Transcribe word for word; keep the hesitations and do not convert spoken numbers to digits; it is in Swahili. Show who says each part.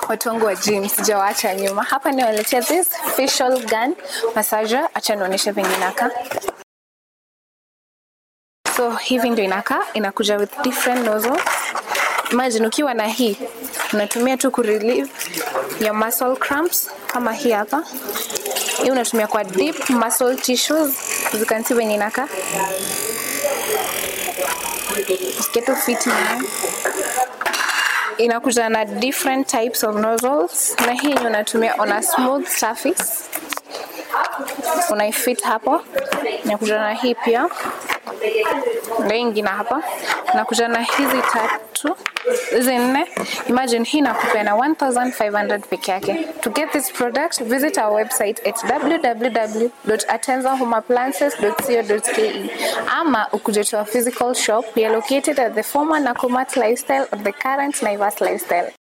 Speaker 1: watu wangu wa gym sijawaacha nyuma. Hapa niwaletea this facial gun massager. Acha nionyeshe venye inakaa. So hivi ndio inakaa, inakuja with different nozzles. Imagine ukiwa na hii unatumia tu ku relieve your muscle cramps kama hii hapa. Hii unatumia kwa deep muscle tissues. You can see venye inakaa. Get to fit in. Inakuja na different types of nozzles. Na hii unatumia on a smooth surface. Unaifit hapo. Inakuja na hii pia. Ndio ingine hapa. Inakuja na hizi tatu. Hizi nne. Imagine hii nakupea na one thousand five hundred peke yake. To get this product, visit our website at w w w dot atenza home appliances dot co dot ke ama ukuje to our physical shop. We are located at the former Nakumatt Lifestyle or the current Naivas Lifestyle.